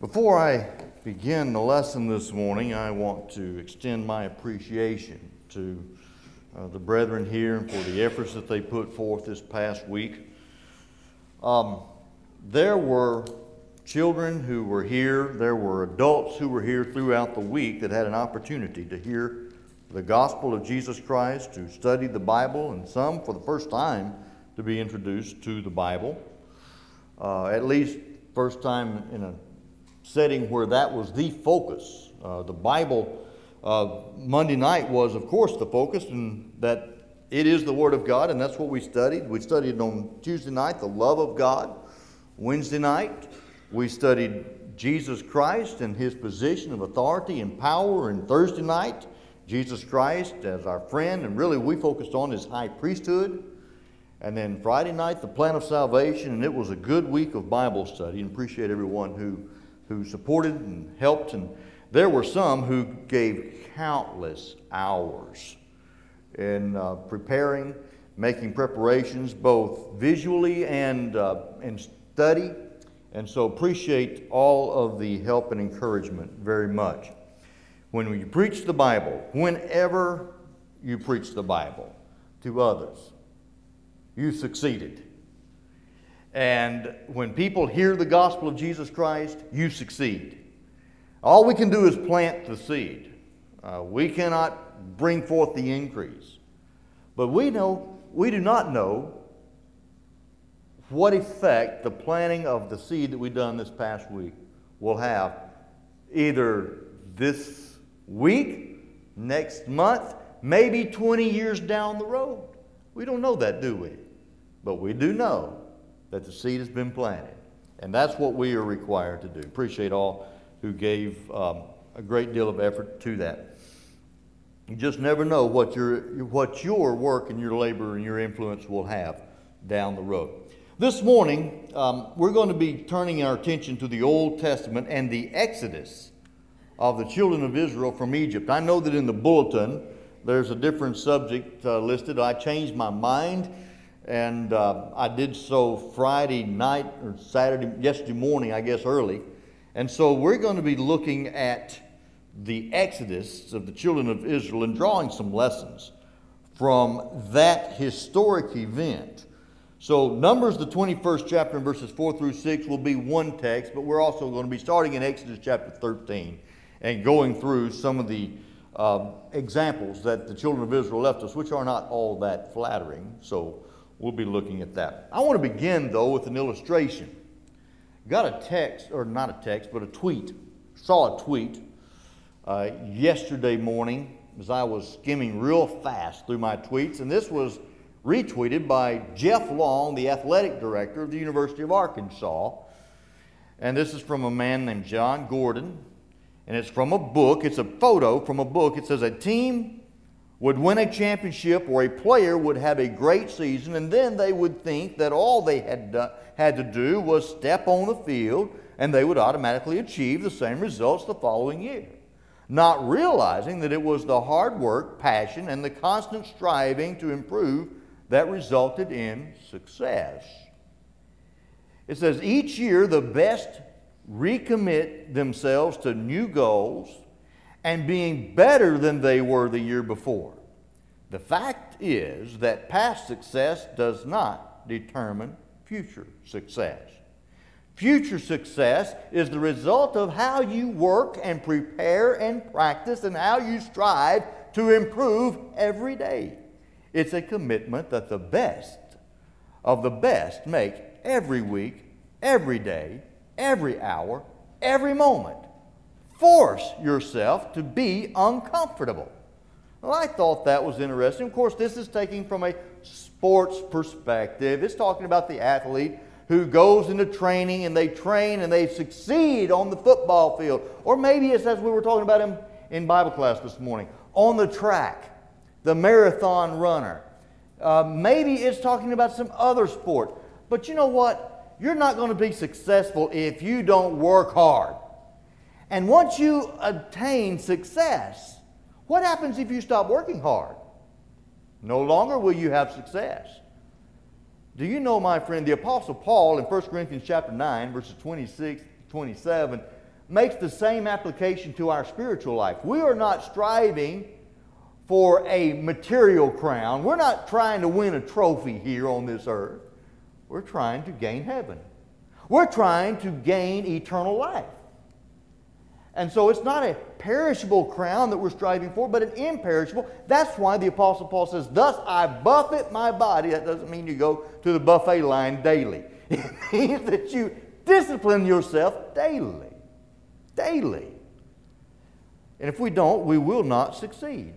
Before I begin the lesson this morning, I want to extend my appreciation to the brethren here for the efforts that they put forth this past week. There were children who were here, there were adults who were here throughout the week that had an opportunity to hear the gospel of Jesus Christ, to study the Bible, and some for the first time to be introduced to the Bible. At least first time in a setting where that was the focus. The Bible Monday night was, of course, the focus, and that it is the Word of God, and that's what we studied. We studied on Tuesday night the love of God. Wednesday night we studied Jesus Christ and His position of authority and power. And Thursday night, Jesus Christ as our friend, and really we focused on His high priesthood. And then Friday night, the plan of salvation, and it was a good week of Bible study, and appreciate everyone who supported and helped. And there were some who gave countless hours in preparing, making preparations both visually and in study. And so appreciate all of the help and encouragement very much. When you preach the Bible, whenever you preach the Bible to others, you succeeded. And when people hear the gospel of Jesus Christ, you succeed. All we can do is plant the seed. We cannot bring forth the increase. But we do not know what effect the planting of the seed that we've done this past week will have either this week, next month, maybe 20 years down the road. We don't know that, do we? But we do know that the seed has been planted. And that's what we are required to do. Appreciate all who gave a great deal of effort to that. You just never know what your work and your labor and your influence will have down the road. This morning, we're going to be turning our attention to the Old Testament and the Exodus of the children of Israel from Egypt. I know that in the bulletin there's a different subject listed. I changed my mind, and I did so Friday night or yesterday morning, I guess early. And so we're going to be looking at the Exodus of the children of Israel and drawing some lessons from that historic event. So Numbers, the 21st chapter, and verses 4 through 6 will be one text, but we're also going to be starting in Exodus chapter 13 and going through some of the examples that the children of Israel left us, which are not all that flattering. So we'll be looking at that. I want to begin, though, with an illustration. Got a text, or not a text, but a tweet. Saw a tweet yesterday morning as I was skimming real fast through my tweets, and this was retweeted by Jeff Long, the athletic director of the University of Arkansas. And this is from a man named John Gordon, and it's from a book. It's a photo from a book. It says a team would win a championship or a player would have a great season, and then they would think that all they had to do was step on the field and they would automatically achieve the same results the following year, not realizing that it was the hard work, passion, and the constant striving to improve that resulted in success. It says each year the best recommit themselves to new goals and being better than they were the year before. The fact is that past success does not determine future success. Future success is the result of how you work and prepare and practice and how you strive to improve every day. It's a commitment that the best of the best make every week, every day, every hour, every moment. Force yourself to be uncomfortable. Well, I thought that was interesting. Of course, this is taken from a sports perspective. It's talking about the athlete who goes into training and they train and they succeed on the football field. Or maybe it's as we were talking about in Bible class this morning, on the track, the marathon runner. Maybe it's talking about some other sport. But you know what? You're not going to be successful if you don't work hard. And once you attain success, what happens if you stop working hard? No longer will you have success. Do you know, my friend, the Apostle Paul in 1 Corinthians chapter 9, verses 26, 27, makes the same application to our spiritual life. We are not striving for a material crown. We're not trying to win a trophy here on this earth. We're trying to gain heaven. We're trying to gain eternal life. And so it's not a perishable crown that we're striving for, but an imperishable. That's why the Apostle Paul says, thus I buffet my body. That doesn't mean you go to the buffet line daily. It means that you discipline yourself daily. Daily. And if we don't, we will not succeed.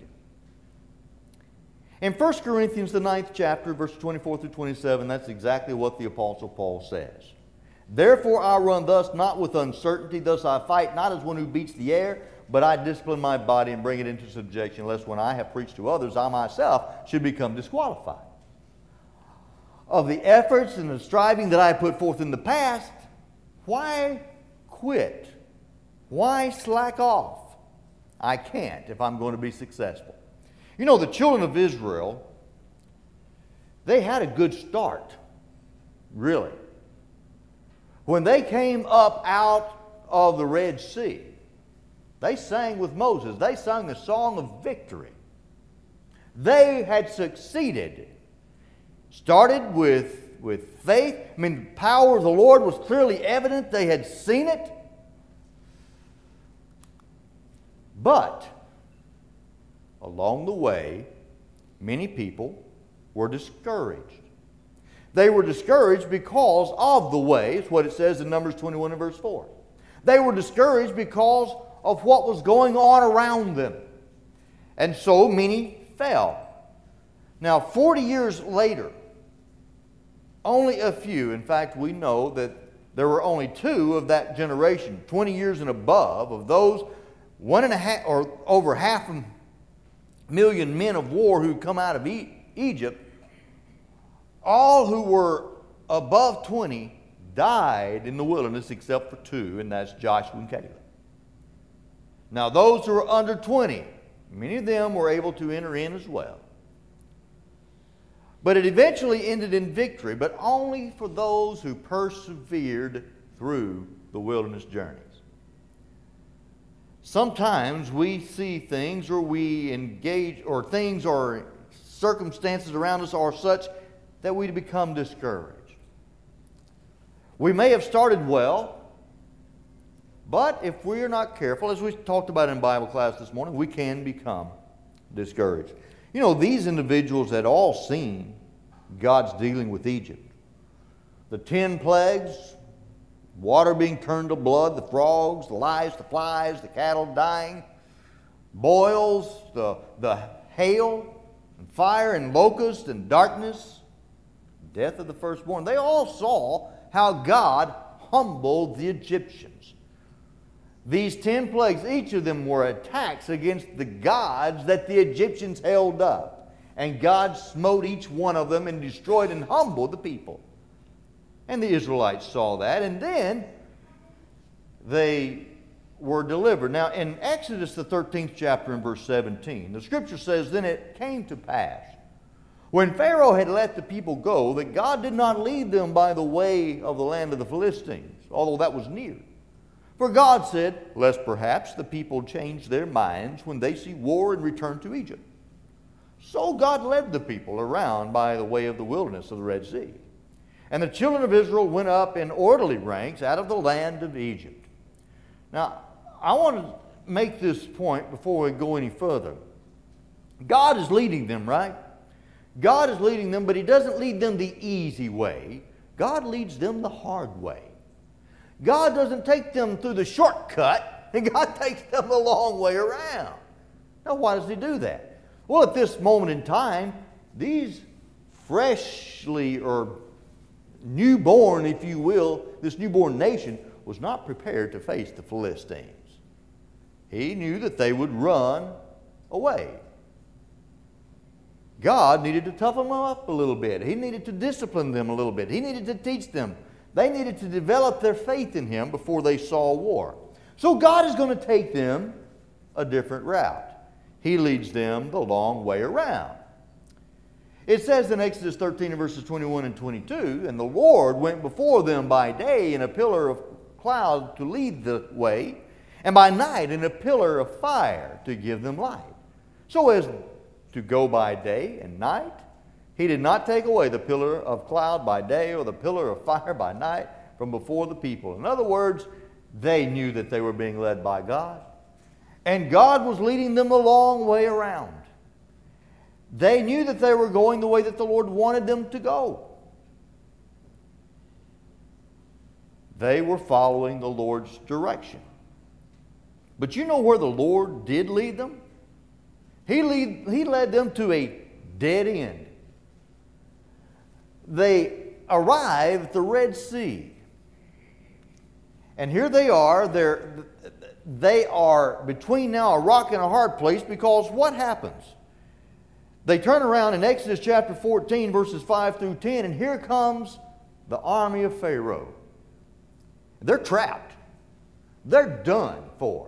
In 1 Corinthians, the 9th chapter, verses 24 through 27, that's exactly what the Apostle Paul says. Therefore I run thus, not with uncertainty, thus I fight not as one who beats the air, but I discipline my body and bring it into subjection, lest when I have preached to others, I myself should become disqualified. Of the efforts and the striving that I put forth in the past, why quit? Why slack off? I can't if I'm going to be successful. You know, the children of Israel, they had a good start, really. When they came up out of the Red Sea, they sang with Moses. They sang a song of victory. They had succeeded. Started with faith. I mean, the power of the Lord was clearly evident. They had seen it. But along the way, many people were discouraged. They were discouraged because of the way. It's what it says in Numbers 21 and verse 4. They were discouraged because of what was going on around them. And so many fell. Now, 40 years later, only a few, in fact, we know that there were only 2 of that generation, 20 years and above, of those 1.5 or over 500,000 men of war who come out of Egypt. All who were above 20 died in the wilderness except for 2, and that's Joshua and Caleb. Now those who were under 20, many of them were able to enter in as well. But it eventually ended in victory, but only for those who persevered through the wilderness journeys. Sometimes we see things or we engage, or things or circumstances around us are such that we become discouraged. We may have started well, but if we are not careful, as we talked about in Bible class this morning, we can become discouraged. You know, these individuals had all seen God's dealing with Egypt. The 10 plagues, water being turned to blood, the frogs, the lice, the flies, the cattle dying, boils, the hail, and fire and locust and darkness, death of the firstborn. They all saw how God humbled the Egyptians. These 10 plagues, each of them were attacks against the gods that the Egyptians held up. And God smote each one of them and destroyed and humbled the people. And the Israelites saw that, and then they were delivered. Now, in Exodus, the 13th chapter and verse 17, the scripture says, "Then it came to pass, when Pharaoh had let the people go, that God did not lead them by the way of the land of the Philistines, although that was near. For God said, lest perhaps the people change their minds when they see war and return to Egypt. So God led the people around by the way of the wilderness of the Red Sea. And the children of Israel went up in orderly ranks out of the land of Egypt." Now, I want to make this point before we go any further. God is leading them, right? God is leading them, but He doesn't lead them the easy way. God leads them the hard way. God doesn't take them through the shortcut, and God takes them the long way around. Now, why does He do that? Well, at this moment in time, these freshly or newborn, if you will, this newborn nation was not prepared to face the Philistines. He knew that they would run away. God needed to toughen them up a little bit. He needed to discipline them a little bit. He needed to teach them. They needed to develop their faith in Him before they saw war. So God is going to take them a different route. He leads them the long way around. It says in Exodus 13 and verses 21 and 22, "And the Lord went before them by day in a pillar of cloud to lead the way, and by night in a pillar of fire to give them light, so as to go by day and night. He did not take away the pillar of cloud by day or the pillar of fire by night from before the people. In other words, they knew that they were being led by God, and God was leading them a long way around. They knew that they were going the way that the Lord wanted them to go. They were following the Lord's direction. But you know where the Lord did lead them? He led them to a dead end. They arrived at the Red Sea. And here they are. They are between now a rock and a hard place, because what happens? They turn around in Exodus chapter 14, verses 5 through 10, and here comes the army of Pharaoh. They're trapped. They're done for.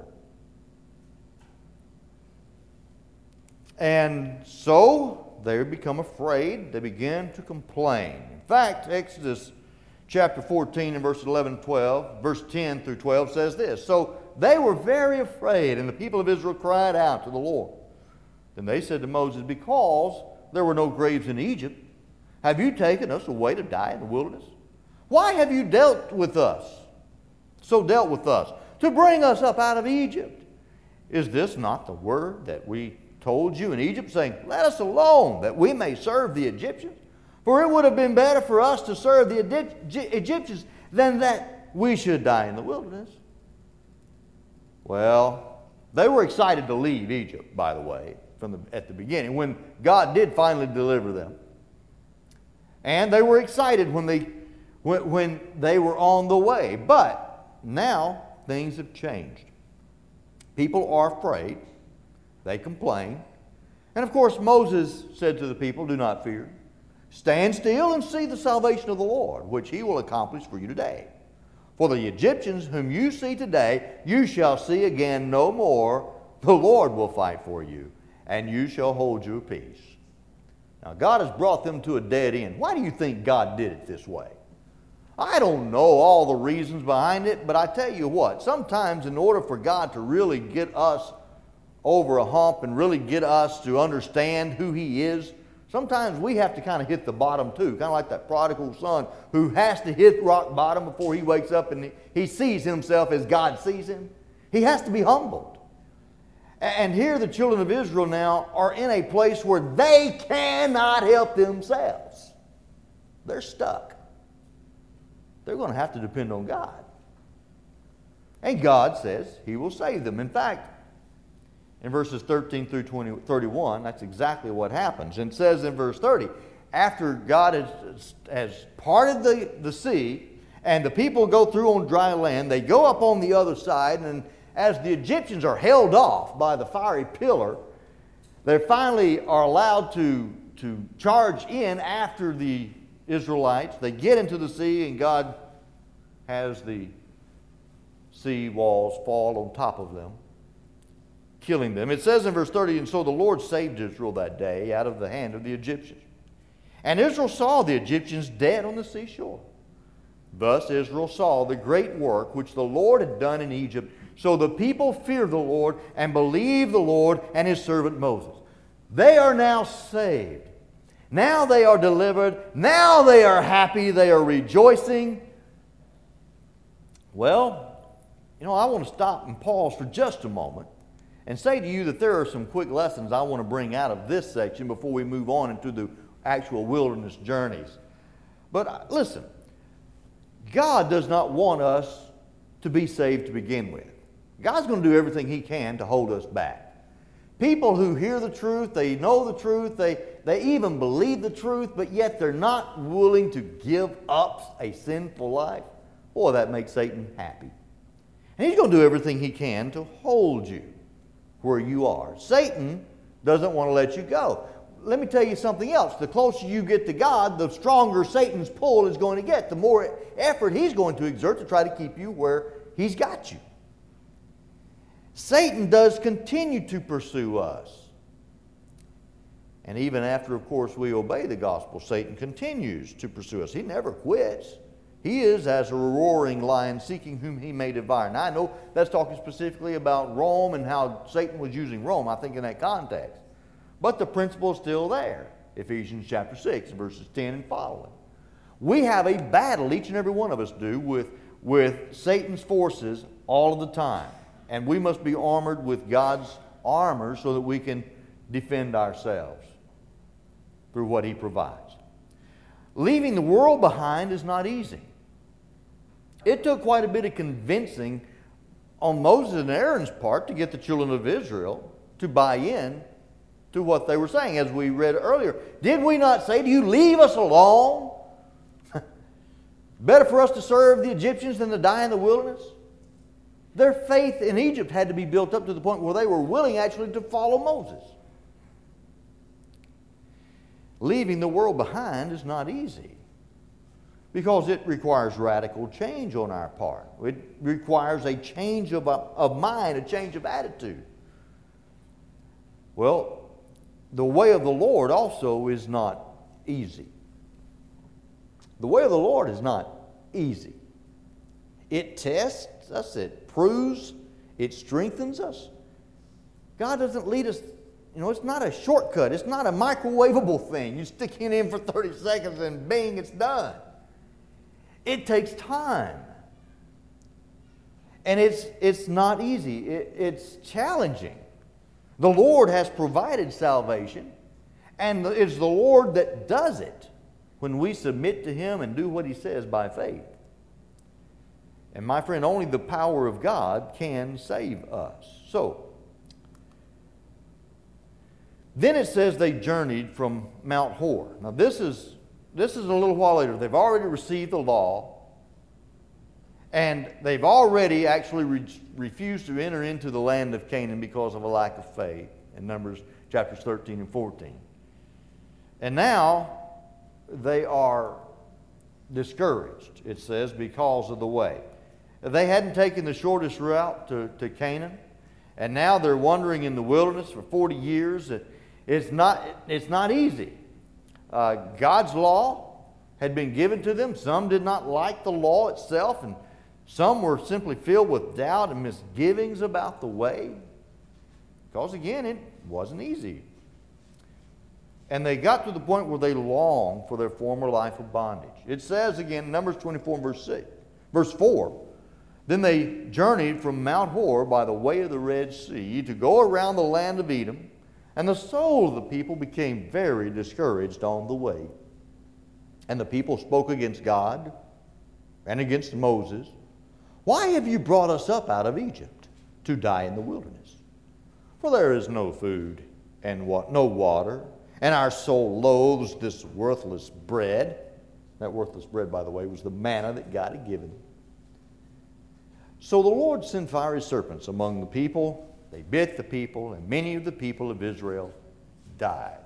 And so they become afraid. They begin to complain. In fact, Exodus chapter 14 and verse 11 12, verse 10 through 12 says this: So they were very afraid, and the people of Israel cried out to the Lord. Then they said to Moses, Because there were no graves in Egypt, have you taken us away to die in the wilderness? Why have you dealt with us, to bring us up out of Egypt? Is this not the word that we told you in Egypt, saying, Let us alone, that we may serve the Egyptians? For it would have been better for us to serve the Egyptians than that we should die in the wilderness. Well, they were excited to leave Egypt, by the way, at the beginning, when God did finally deliver them. And they were excited when they were on the way. But now things have changed. People are afraid. They complain. And of course, Moses said to the people, Do not fear. Stand still and see the salvation of the Lord, which he will accomplish for you today. For the Egyptians whom you see today, you shall see again no more. The Lord will fight for you, and you shall hold your peace. Now, God has brought them to a dead end. Why do you think God did it this way? I don't know all the reasons behind it, but I tell you what, sometimes in order for God to really get us over a hump and really get us to understand who he is, sometimes we have to kind of hit the bottom too, kind of like that prodigal son who has to hit rock bottom before he wakes up and he sees himself as God sees him. He has to be humbled. And here the children of Israel now are in a place where they cannot help themselves. They're stuck. They're going to have to depend on God. And God says he will save them. In fact, in verses 13 through 31, that's exactly what happens. And it says in verse 30, after God has parted the sea and the people go through on dry land, they go up on the other side, and as the Egyptians are held off by the fiery pillar, they finally are allowed to charge in after the Israelites. They get into the sea, and God has the sea walls fall on top of them, killing them. It says in verse 30, And so the Lord saved Israel that day out of the hand of the Egyptians. And Israel saw the Egyptians dead on the seashore. Thus Israel saw the great work which the Lord had done in Egypt. So the people feared the Lord and believed the Lord and his servant Moses. They are now saved. Now they are delivered. Now they are happy. They are rejoicing. Well, I want to stop and pause for just a moment and say to you that there are some quick lessons I want to bring out of this section before we move on into the actual wilderness journeys. But listen, God does not want us to be saved to begin with. God's going to do everything he can to hold us back. People who hear the truth, they know the truth, they even believe the truth, but yet they're not willing to give up a sinful life. Boy, that makes Satan happy. And he's going to do everything he can to hold you where you are. Satan doesn't want to let you go. Let me tell you something else. The closer you get to God, the stronger Satan's pull is going to get. The more effort he's going to exert to try to keep you where he's got you. Satan does continue to pursue us. And even after, of course, we obey the gospel, Satan continues to pursue us. He never quits. He is as a roaring lion seeking whom he may devour. Now I know that's talking specifically about Rome and how Satan was using Rome, I think, in that context. But the principle is still there. Ephesians chapter 6, verses 10 and following. We have a battle, each and every one of us do, with Satan's forces all of the time. And we must be armored with God's armor so that we can defend ourselves through what He provides. Leaving the world behind is not easy. It took quite a bit of convincing on Moses and Aaron's part to get the children of Israel to buy in to what they were saying, as we read earlier. Did we not say to you, leave us alone? Better for us to serve the Egyptians than to die in the wilderness? Their faith in Egypt had to be built up to the point where they were willing actually to follow Moses. Leaving the world behind is not easy because it requires radical change on our part. It requires a change of mind, a change of attitude. Well, the way of the Lord also is not easy. The way of the Lord is not easy. It tests us, it proves, it strengthens us. God doesn't lead us, it's not a shortcut. It's not a microwavable thing. You stick it in for 30 seconds and bing, it's done. It takes time. And it's not easy. It's challenging. The Lord has provided salvation, and it's the Lord that does it when we submit to Him and do what He says by faith. And my friend, only the power of God can save us. So, then it says they journeyed from Mount Hor. Now this is a little while later. They've already received the law, and they've already actually refused to enter into the land of Canaan because of a lack of faith in Numbers chapters 13 and 14. And now they are discouraged, it says, because of the way. They hadn't taken the shortest route to Canaan, and now they're wandering in the wilderness for 40 years. It's not easy. God's law had been given to them. Some did not like the law itself, and some were simply filled with doubt and misgivings about the way. Because again, it wasn't easy. And they got to the point where they longed for their former life of bondage. It says again, Numbers 24 and verse 4, then they journeyed from Mount Hor by the way of the Red Sea to go around the land of Edom, and the soul of the people became very discouraged on the way. And the people spoke against God and against Moses. Why have you brought us up out of Egypt to die in the wilderness? For there is no food and no water, and our soul loathes this worthless bread. That worthless bread, by the way, was the manna that God had given. So the Lord sent fiery serpents among the people. They bit the people, and many of the people of Israel died.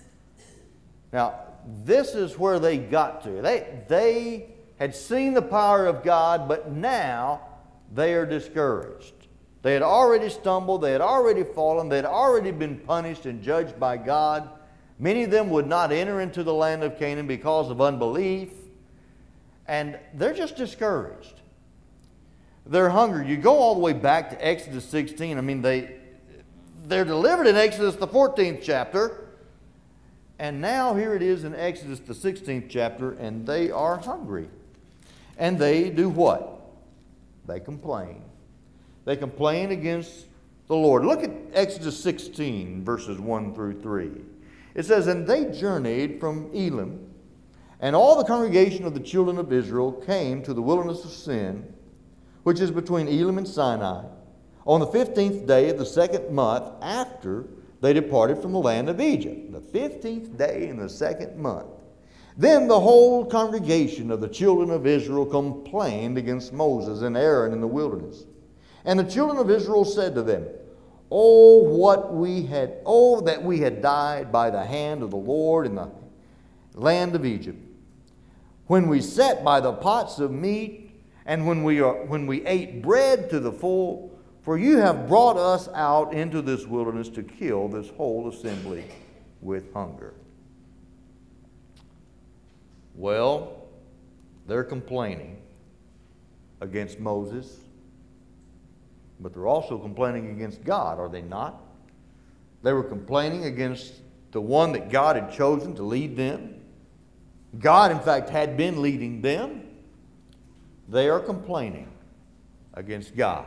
Now, this is where they got to. They had seen the power of God, but now they are discouraged. They had already stumbled, they had already fallen, they had already been punished and judged by God. Many of them would not enter into the land of Canaan because of unbelief, and they're just discouraged. They're hungry. You go all the way back to Exodus 16. I mean, they're delivered in Exodus the 14th chapter, and now here it is in Exodus the 16th chapter, and they are hungry. And they do what? They complain. They complain against the Lord. Look at Exodus 16, verses 1 through 3. It says, and they journeyed from Elim, and all the congregation of the children of Israel came to the wilderness of Sin, which is between Elim and Sinai, on the 15th day of the second month after they departed from the land of Egypt. The 15th day in the second month. Then the whole congregation of the children of Israel complained against Moses and Aaron in the wilderness. And the children of Israel said to them, that we had died by the hand of the Lord in the land of Egypt, when we sat by the pots of meat, and when we ate bread to the full, for you have brought us out into this wilderness to kill this whole assembly with hunger. Well, They're complaining against Moses, but they're also complaining against God, are they not? They were complaining against the one that God had chosen to lead them. God, in fact, had been leading them. They are complaining against God.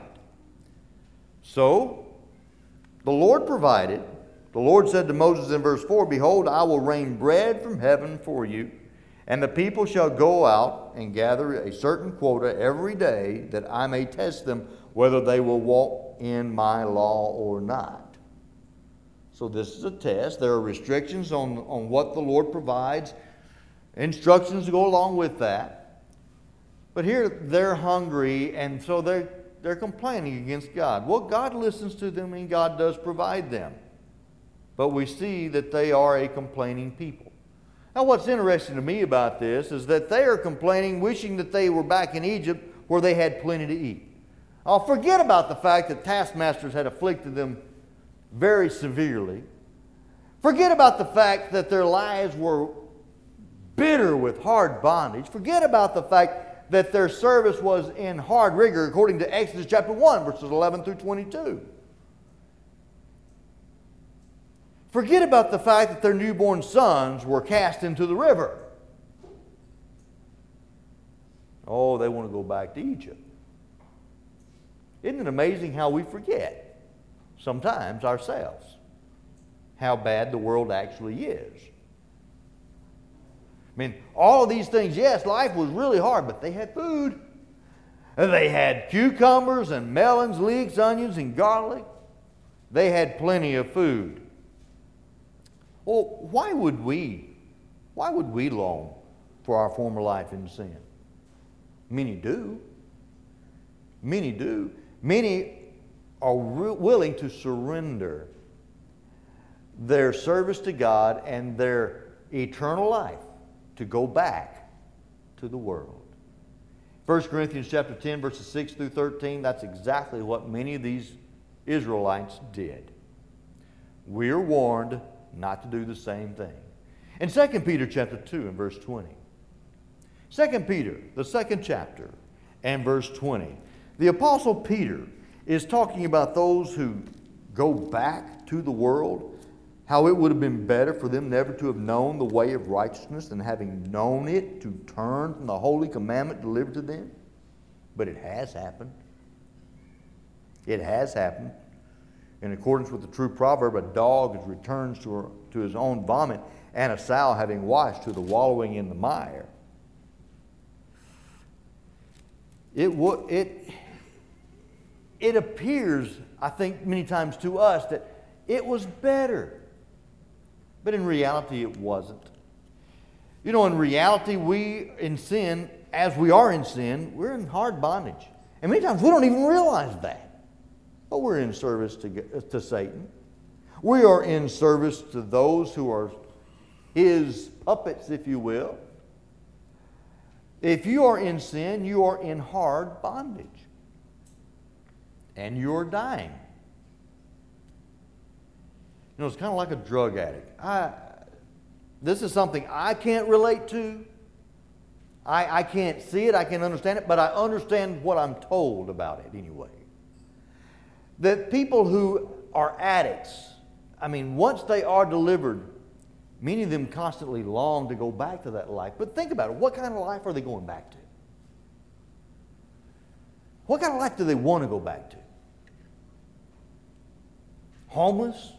So, the Lord provided. The Lord said to Moses in verse 4, "Behold, I will rain bread from heaven for you, and the people shall go out and gather a certain quota every day, that I may test them whether they will walk in my law or not." So this is a test. There are restrictions on what the Lord provides, instructions to go along with that. But here they're hungry, and so they're complaining against God. Well, God listens to them, and God does provide them. But we see that they are a complaining people. Now, what's interesting to me about this is that they are complaining, wishing that they were back in Egypt where they had plenty to eat. I'll forget about the fact that taskmasters had afflicted them very severely. Forget about the fact that their lives were bitter with hard bondage. Forget about the fact that their service was in hard rigor, according to Exodus chapter 1, verses 11 through 22. Forget about the fact that their newborn sons were cast into the river. Oh, they want to go back to Egypt. Isn't it amazing how we forget, sometimes ourselves, how bad the world actually is? I mean, all of these things, yes, life was really hard, but they had food. And they had cucumbers and melons, leeks, onions, and garlic. They had plenty of food. Well, why would we long for our former life in sin? Many do. Many do. Many are willing to surrender their service to God and their eternal life to go back to the world. 1 Corinthians chapter 10, verses 6 through 13, that's exactly what many of these Israelites did. We are warned not to do the same thing. In 2 Peter chapter 2 and verse 20. 2 Peter, the second chapter, and verse 20. The Apostle Peter is talking about those who go back to the world, how it would have been better for them never to have known the way of righteousness than having known it to turn from the holy commandment delivered to them. But it has happened. It has happened. In accordance with the true proverb, a dog returns to his own vomit, and a sow having washed to the wallowing in the mire. It appears, I think, many times to us that it was better. But in reality, it wasn't. You know, in reality, we in sin, as we are in sin, we're in hard bondage. And many times we don't even realize that. But we're in service to Satan. We are in service to those who are his puppets, if you will. If you are in sin, you are in hard bondage. And you're dying. You know, it's kind of like a drug addict. This is something I can't relate to. I can't see it, I can't understand it, but I understand what I'm told about it anyway. That people who are addicts, I mean, once they are delivered, many of them constantly long to go back to that life. But think about it. What kind of life are they going back to? What kind of life do they want to go back to? Homeless?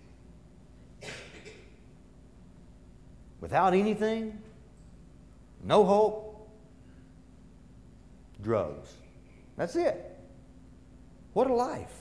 Without anything? No hope? Drugs. That's it. What a life.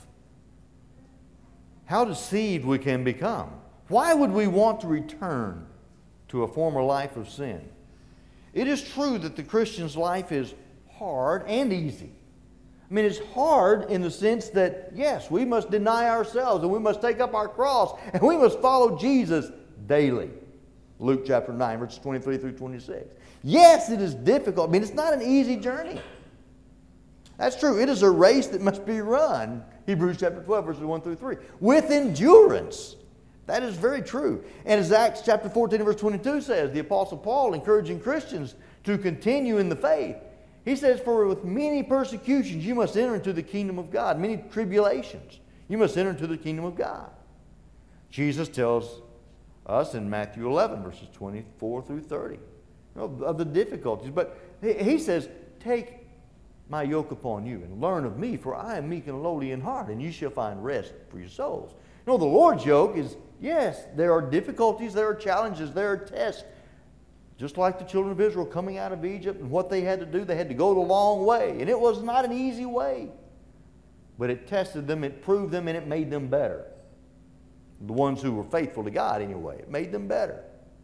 How deceived we can become. Why would we want to return to a former life of sin? It is true that the Christian's life is hard and easy. I mean, it's hard in the sense that, yes, we must deny ourselves and we must take up our cross and we must follow Jesus daily. Luke chapter 9, verses 23 through 26. Yes, it is difficult. I mean, it's not an easy journey. That's true. It is a race that must be run. Hebrews chapter 12, verses 1 through 3. With endurance. That is very true. And as Acts chapter 14, verse 22 says, the Apostle Paul encouraging Christians to continue in the faith. He says, for with many persecutions you must enter into the kingdom of God. Many tribulations. You must enter into the kingdom of God. Jesus tells us in Matthew 11, verses 24 through 30, of the difficulties. But he says, take my yoke upon you and learn of me, for I am meek and lowly in heart, and you shall find rest for your souls. The Lord's yoke is, yes, there are difficulties, there are challenges, there are tests. Just like the children of Israel coming out of Egypt and what they had to do, they had to go the long way. And it was not an easy way. But it tested them, it proved them, and it made them better. The ones who were faithful to God anyway. It made them better.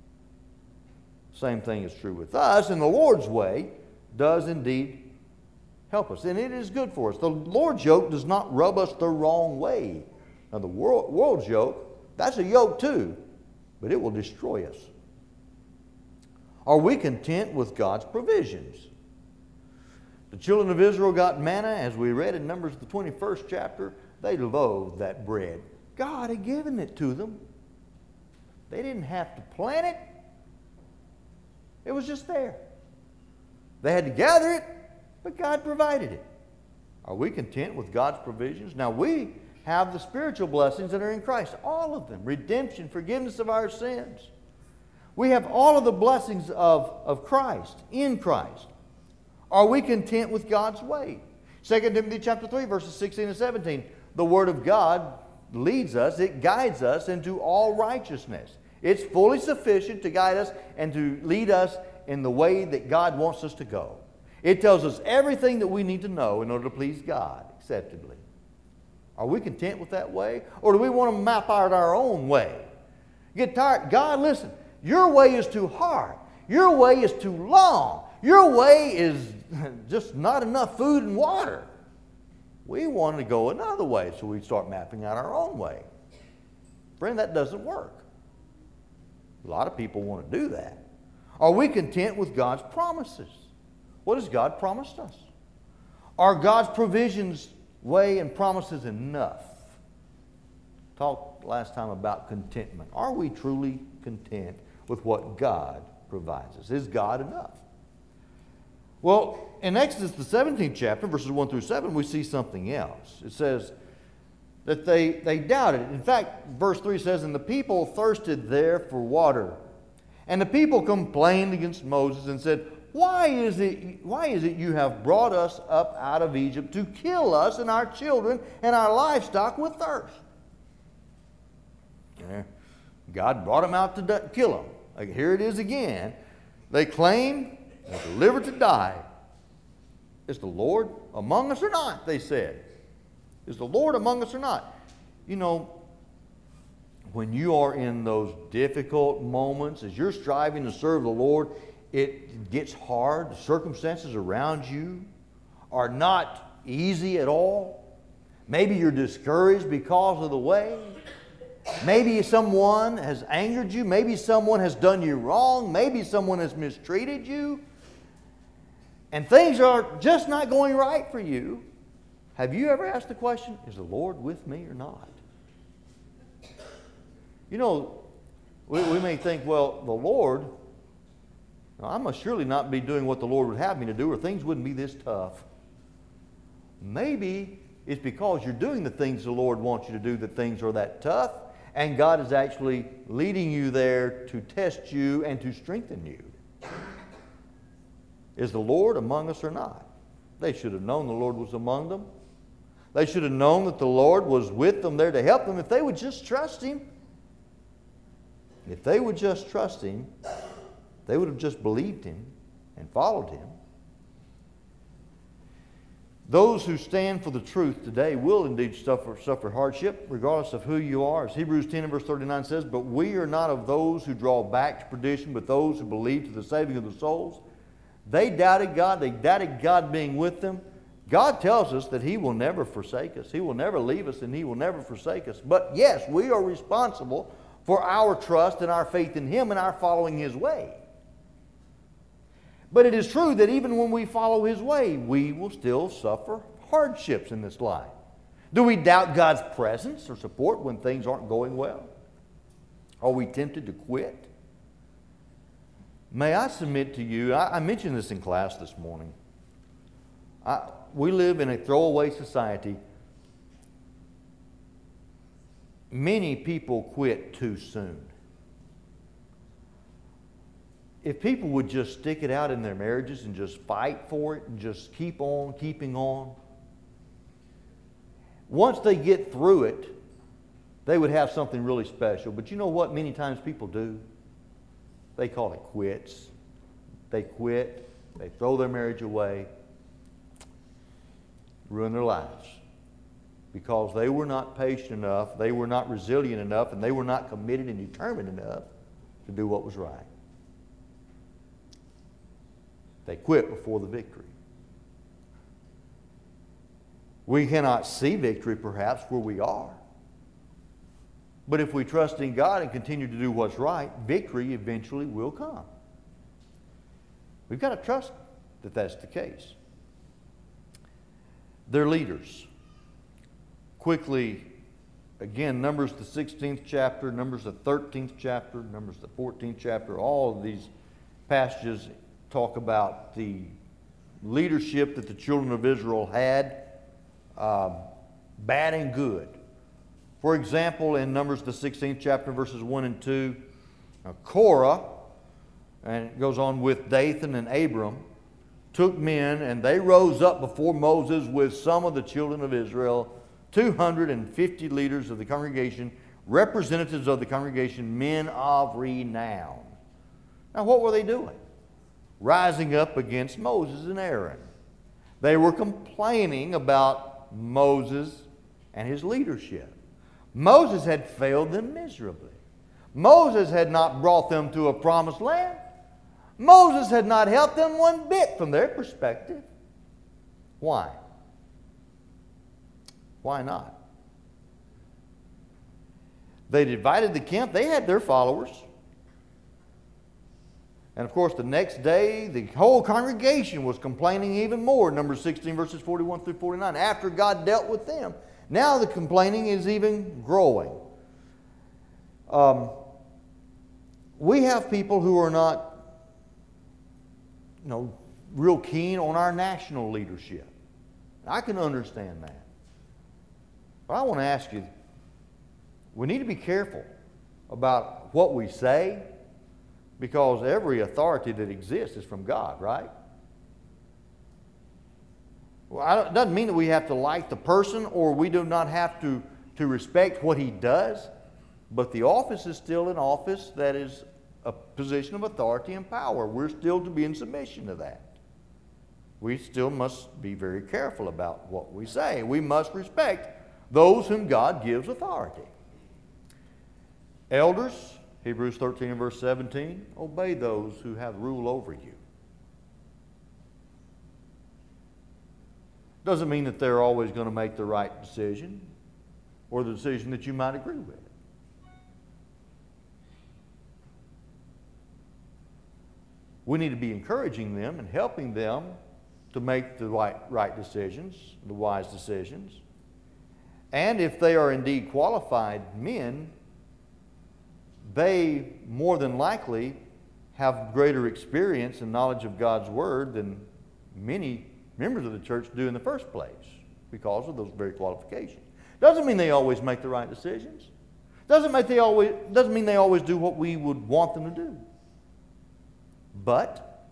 Same thing is true with us. And the Lord's way does indeed help us. And it is good for us. The Lord's yoke does not rub us the wrong way. Now the world's yoke, that's a yoke too. But it will destroy us. Are we content with God's provisions? The children of Israel got manna, as we read in Numbers, the 21st chapter. They loathed that bread. God had given it to them. They didn't have to plant it. It was just there. They had to gather it, but God provided it. Are we content with God's provisions? Now we have the spiritual blessings that are in Christ. All of them. Redemption, forgiveness of our sins. We have all of the blessings of Christ, in Christ. Are we content with God's way? 2 Timothy chapter 3, verses 16 and 17. The Word of God leads us, it guides us into all righteousness. It's fully sufficient to guide us and to lead us in the way that God wants us to go. It tells us everything that we need to know in order to please God acceptably. Are we content with that way? Or do we want to map out our own way? Get tired? God, listen. Your way is too hard. Your way is too long. Your way is just not enough food and water. We want to go another way, so we start mapping out our own way. Friend, that doesn't work. A lot of people want to do that. Are we content with God's promises? What has God promised us? Are God's provisions, way, and promises enough? Talked last time about contentment. Are we truly content with what God provides us? Is God enough? Well, in Exodus, the 17th chapter, verses 1 through 7, we see something else. It says that they doubted. In fact, verse 3 says, and the people thirsted there for water. And the people complained against Moses and said, Why is it you have brought us up out of Egypt to kill us and our children and our livestock with thirst? God brought them out to kill them. Like, here it is again. They claim they're delivered to die. Is the Lord among us or not? They said. Is the Lord among us or not? You know, when you are in those difficult moments, as you're striving to serve the Lord, it gets hard. The circumstances around you are not easy at all. Maybe you're discouraged because of the way. Maybe someone has angered you. Maybe someone has done you wrong. Maybe someone has mistreated you. And things are just not going right for you. Have you ever asked the question, is the Lord with me or not? You know, we may think, well, the Lord, I must surely not be doing what the Lord would have me to do, or things wouldn't be this tough. Maybe it's because you're doing the things the Lord wants you to do that things are that tough. And God is actually leading you there to test you and to strengthen you. Is the Lord among us or not? They should have known the Lord was among them. They should have known that the Lord was with them there to help them if they would just trust Him. If they would just trust Him, they would have just believed Him and followed Him. Those who stand for the truth today will indeed suffer hardship, regardless of who you are. As Hebrews 10 and verse 39 says, but we are not of those who draw back to perdition, but those who believe to the saving of the souls. They doubted God. They doubted God being with them. God tells us that He will never forsake us. He will never leave us, and He will never forsake us. But yes, we are responsible for our trust and our faith in Him and our following His way. But it is true that even when we follow His way, we will still suffer hardships in this life. Do we doubt God's presence or support when things aren't going well? Are we tempted to quit? May I submit to you, I mentioned this in class this morning. We live in a throwaway society. Many people quit too soon. If people would just stick it out in their marriages and just fight for it and just keep on keeping on, once they get through it, they would have something really special. But you know what many times people do? They call it quits. They quit. They throw their marriage away. Ruin their lives. Because they were not patient enough, they were not resilient enough, and they were not committed and determined enough to do what was right. They quit before the victory. We cannot see victory perhaps where we are. But if we trust in God and continue to do what's right, victory eventually will come. We've got to trust that that's the case. Their leaders. Quickly, again, Numbers the 16th chapter, Numbers the 13th chapter, Numbers the 14th chapter, all of these passages talk about the leadership that the children of Israel had, bad and good. For example, in Numbers the 16th chapter, verses 1 and 2, Korah, and it goes on with Dathan and Abiram, took men, and they rose up before Moses with some of the children of Israel, 250 leaders of the congregation, representatives of the congregation, men of renown. Now, what were they doing? Rising up against Moses and Aaron. They were complaining about Moses and his leadership. Moses had failed them miserably. Moses had not brought them to a promised land. Moses had not helped them one bit from their perspective. Why? Why not? They divided the camp. They had their followers. And of course, the next day, the whole congregation was complaining even more. Numbers 16, verses 41 through 49. After God dealt with them, now the complaining is even growing. We have people who are not, real keen on our national leadership. I can understand that. But I want to ask you, we need to be careful about what we say, because every authority that exists is from God, right? Well, it doesn't mean that we have to like the person or we do not have to respect what he does, but the office is still an office that is a position of authority and power. We're still to be in submission to that. We still must be very careful about what we say. We must respect those whom God gives authority. Elders, Hebrews 13 and verse 17, obey those who have rule over you. Doesn't mean that they're always going to make the right decision or the decision that you might agree with. We need to be encouraging them and helping them to make the right decisions, the wise decisions. And if they are indeed qualified men, they more than likely have greater experience and knowledge of God's Word than many members of the church do in the first place because of those very qualifications. Doesn't mean they always make the right decisions. Doesn't mean they always do what we would want them to do. But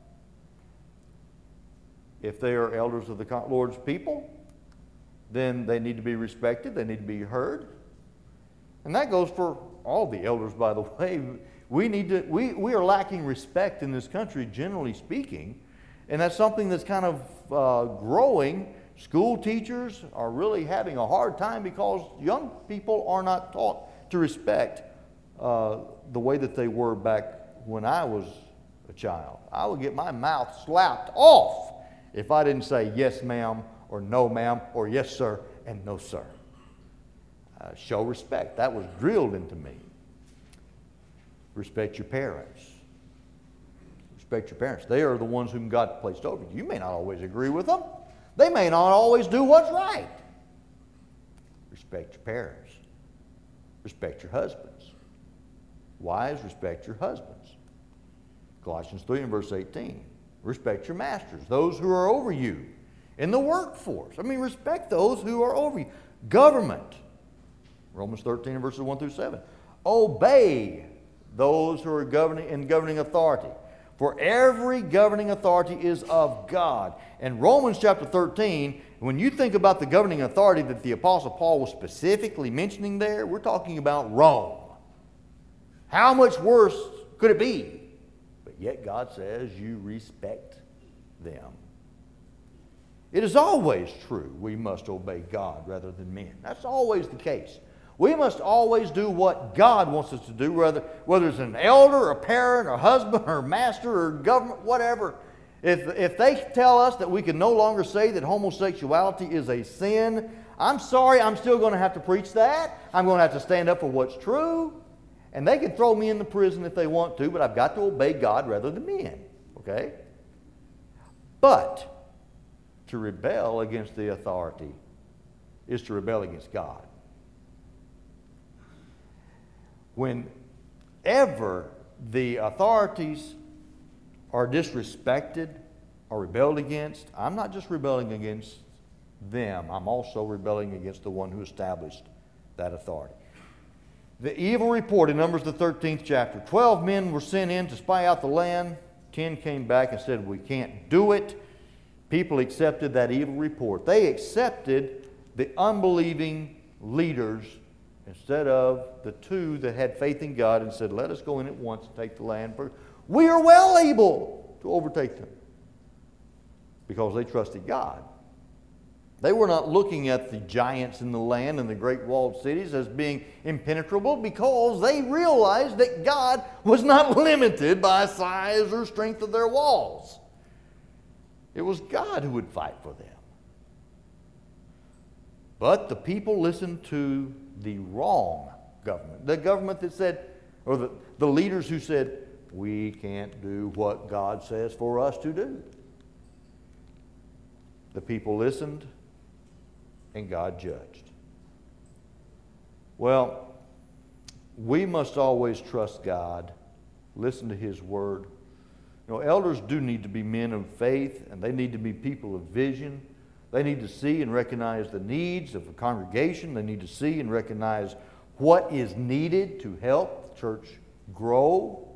if they are elders of the Lord's people, then they need to be respected. They need to be heard. And that goes for all the elders, by the way. We are lacking respect in this country, generally speaking, and that's something that's kind of growing. School teachers are really having a hard time because young people are not taught to respect the way that they were back when I was a child. I would get my mouth slapped off if I didn't say yes ma'am or no ma'am or yes sir and no sir. Show respect. That was drilled into me. Respect your parents. Respect your parents. They are the ones whom God placed over you. You may not always agree with them. They may not always do what's right. Respect your parents. Respect your husbands. Wives, respect your husbands. Colossians 3 and verse 18. Respect your masters, those who are over you in the workforce. I mean, respect those who are over you. Government. Romans 13 and verses 1 through 7. Obey those who are governing authority. For every governing authority is of God. And Romans chapter 13, when you think about the governing authority that the Apostle Paul was specifically mentioning there, we're talking about Rome. How much worse could it be? But yet God says you respect them. It is always true we must obey God rather than men. That's always the case. We must always do what God wants us to do, whether it's an elder, a parent, a husband, or master, or government, whatever. If they tell us that we can no longer say that homosexuality is a sin, I'm sorry, I'm still going to have to preach that. I'm going to have to stand up for what's true. And they can throw me in the prison if they want to, but I've got to obey God rather than men. Okay? But to rebel against the authority is to rebel against God. Whenever the authorities are disrespected or rebelled against, I'm not just rebelling against them, I'm also rebelling against the one who established that authority. The evil report in Numbers the 13th chapter. 12 men were sent in to spy out the land. 10 came back and said, we can't do it. People accepted that evil report. They accepted the unbelieving leaders instead of the two that had faith in God and said, let us go in at once and take the land. We are well able to overtake them because they trusted God. They were not looking at the giants in the land and the great walled cities as being impenetrable because they realized that God was not limited by size or strength of their walls. It was God who would fight for them. But the people listened to the wrong government. The government that said, or the leaders who said, we can't do what God says for us to do. The people listened and God judged. Well, we must always trust God, listen to His word. You know, elders do need to be men of faith, and they need to be people of vision. They need to see and recognize the needs of the congregation. They need to see and recognize what is needed to help the church grow.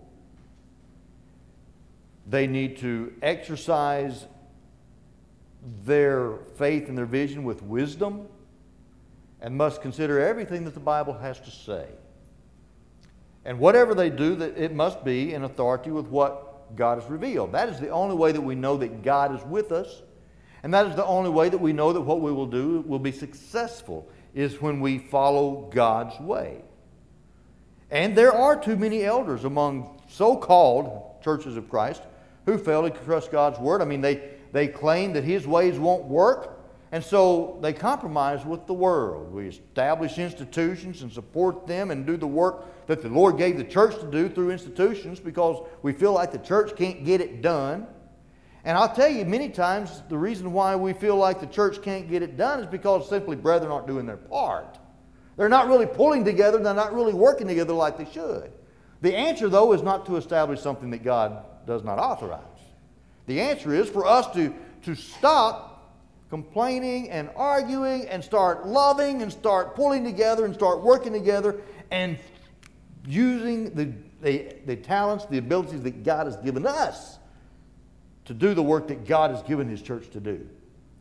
They need to exercise their faith and their vision with wisdom and must consider everything that the Bible has to say. And whatever they do, that it must be in authority with what God has revealed. That is the only way that we know that God is with us. And that is the only way that we know that what we will do will be successful, is when we follow God's way. And there are too many elders among so-called churches of Christ who fail to trust God's word. I mean, they claim that His ways won't work, and so they compromise with the world. We establish institutions and support them and do the work that the Lord gave the church to do through institutions because we feel like the church can't get it done. And I'll tell you, many times the reason why we feel like the church can't get it done is because simply brethren aren't doing their part. They're not really pulling together, they're not really working together like they should. The answer, though, is not to establish something that God does not authorize. The answer is for us to stop complaining and arguing and start loving and start pulling together and start working together and using the talents, the abilities that God has given us to do the work that God has given His church to do.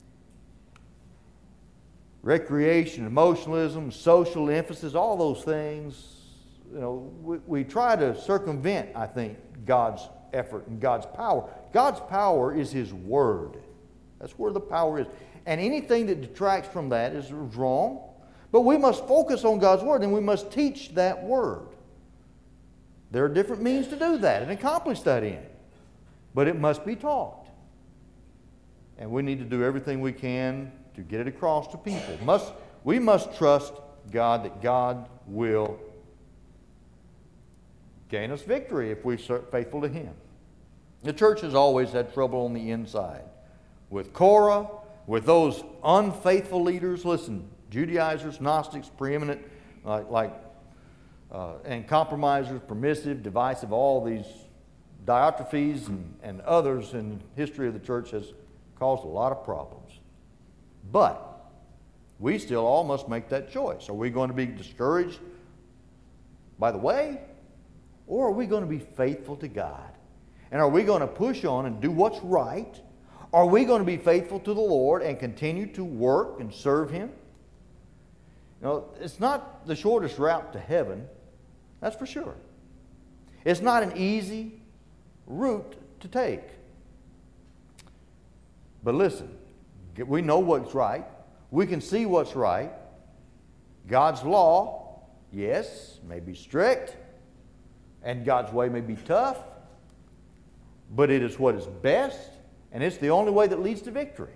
Recreation, emotionalism, social emphasis, all those things, you know, we try to circumvent, I think, God's effort and God's power. God's power is His word. That's where the power is. And anything that detracts from that is wrong. But we must focus on God's word and we must teach that word. There are different means to do that and accomplish that in. But it must be taught. And we need to do everything we can to get it across to people. We must trust God that God will gain us victory if we're faithful to Him. The church has always had trouble on the inside. With Korah, with those unfaithful leaders, listen, Judaizers, Gnostics, preeminent, and compromisers, permissive, divisive, all these Diotrephes and others in the history of the church has caused a lot of problems. But we still all must make that choice. Are we going to be discouraged by the way? Or are we going to be faithful to God? And are we going to push on and do what's right? Are we going to be faithful to the Lord and continue to work and serve Him? You know, it's not the shortest route to heaven, that's for sure. It's not an easy route to take. But listen, we know what's right. We can see what's right. God's law, yes, may be strict, and God's way may be tough, but it is what is best, and it's the only way that leads to victory.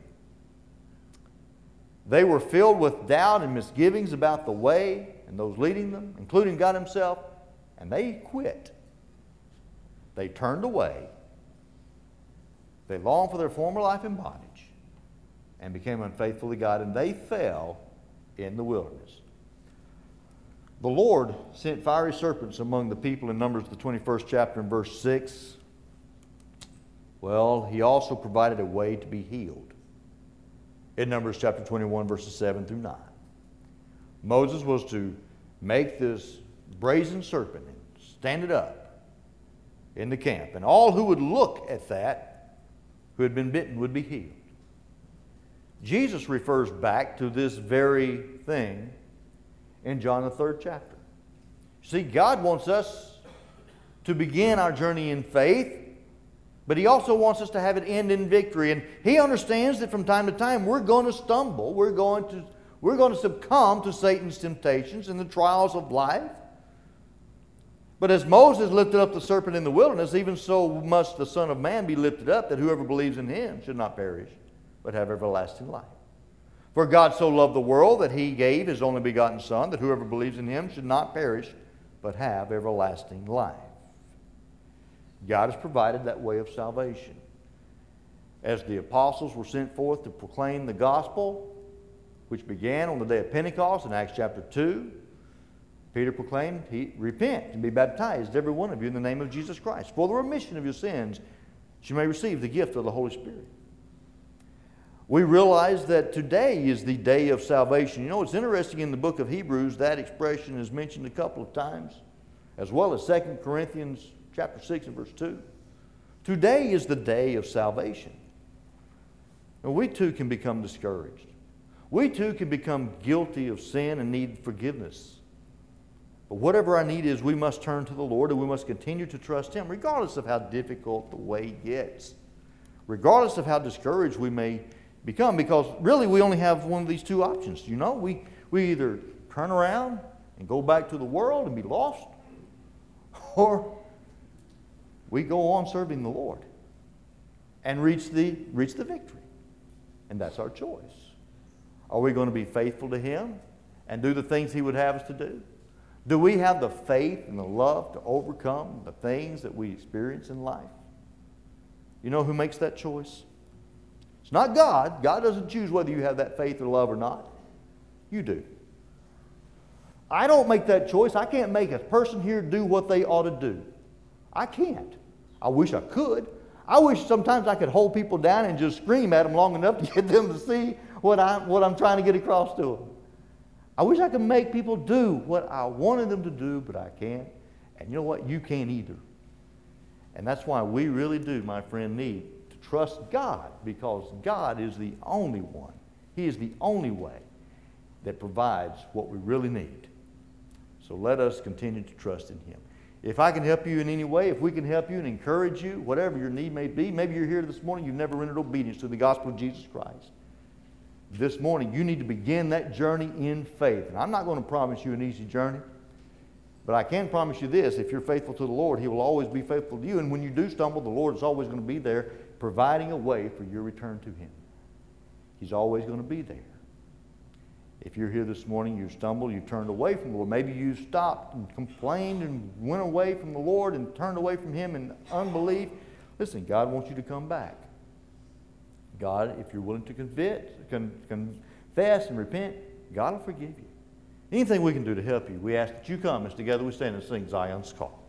They were filled with doubt and misgivings about the way and those leading them, including God Himself, and they quit. They turned away. They longed for their former life in bondage and became unfaithful to God, and they fell in the wilderness. The Lord sent fiery serpents among the people in Numbers, the 21st chapter, and verse 6. Well, He also provided a way to be healed in Numbers chapter 21, verses 7 through 9. Moses was to make this brazen serpent and stand it up in the camp, and all who would look at that, who had been bitten, would be healed. Jesus refers back to this very thing in John the 3rd chapter. See, God wants us to begin our journey in faith, but He also wants us to have it end in victory. And He understands that from time to time we're going to stumble, we're going to succumb to Satan's temptations and the trials of life. But as Moses lifted up the serpent in the wilderness, even so must the Son of Man be lifted up, that whoever believes in Him should not perish, but have everlasting life. For God so loved the world that He gave His only begotten Son, that whoever believes in Him should not perish, but have everlasting life. God has provided that way of salvation. As the apostles were sent forth to proclaim the gospel, which began on the day of Pentecost in Acts chapter 2, Peter proclaimed, repent and be baptized, every one of you, in the name of Jesus Christ, for the remission of your sins, that you may receive the gift of the Holy Spirit. We realize that today is the day of salvation. You know, it's interesting, in the book of Hebrews, that expression is mentioned a couple of times, as well as 2 Corinthians chapter 6 and verse 2. Today is the day of salvation. And we too can become discouraged. We too can become guilty of sin and need forgiveness. But whatever our need is, we must turn to the Lord, and we must continue to trust Him, regardless of how difficult the way gets, regardless of how discouraged we may become, because really we only have one of these two options. You know, we either turn around and go back to the world and be lost, or we go on serving the Lord and reach the victory. And that's our choice. Are we going to be faithful to Him and do the things He would have us to do? Do we have the faith and the love to overcome the things that we experience in life? You know who makes that choice? It's not God. God doesn't choose whether you have that faith or love or not. You do. I don't make that choice. I can't make a person here do what they ought to do. I can't. I wish I could. I wish sometimes I could hold people down and just scream at them long enough to get them to see what I'm trying to get across to them. I wish I could make people do what I wanted them to do, but I can't. And you know what? You can't either. And that's why we really do, my friend, need to trust God, because God is the only one. He is the only way that provides what we really need. So let us continue to trust in Him. If I can help you in any way, if we can help you and encourage you, whatever your need may be, maybe you're here this morning, you've never rendered obedience to the gospel of Jesus Christ. This morning, you need to begin that journey in faith. And I'm not going to promise you an easy journey, but I can promise you this: if you're faithful to the Lord, He will always be faithful to you. And when you do stumble, the Lord is always going to be there, providing a way for your return to Him. He's always going to be there. If you're here this morning, you stumbled, you turned away from the Lord. Maybe you stopped and complained and went away from the Lord and turned away from Him in unbelief. Listen, God wants you to come back. God, if you're willing to confess and repent, God will forgive you. Anything we can do to help you, we ask that you come as together we stand and sing Zion's Call.